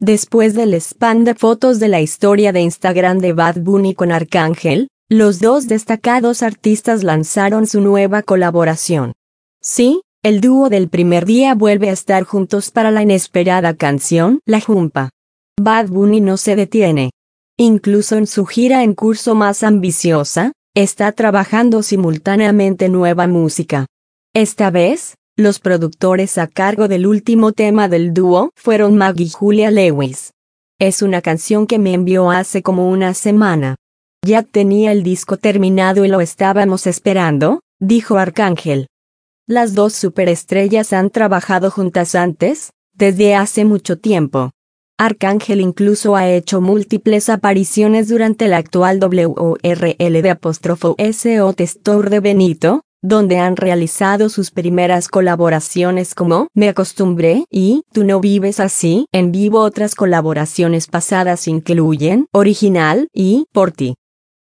Después del spam de fotos de la historia de Instagram de Bad Bunny con Arcángel, los dos destacados artistas lanzaron su nueva colaboración. Sí, el dúo del primer día vuelve a estar juntos para la inesperada canción La Jumpa. Bad Bunny no se detiene. Incluso en su gira en curso más ambiciosa, está trabajando simultáneamente nueva música. Esta vez, los productores a cargo del último tema del dúo fueron Maggie y Julia Lewis. Es una canción que me envió hace como una semana. Ya tenía el disco terminado y lo estábamos esperando, dijo Arcángel. Las dos superestrellas han trabajado juntas antes, desde hace mucho tiempo. Arcángel incluso ha hecho múltiples apariciones durante el actual WRLD_SOT Tour de Benito, donde han realizado sus primeras colaboraciones como Me Acostumbré y Tú no vives así en vivo. Otras colaboraciones pasadas incluyen Original y Por ti.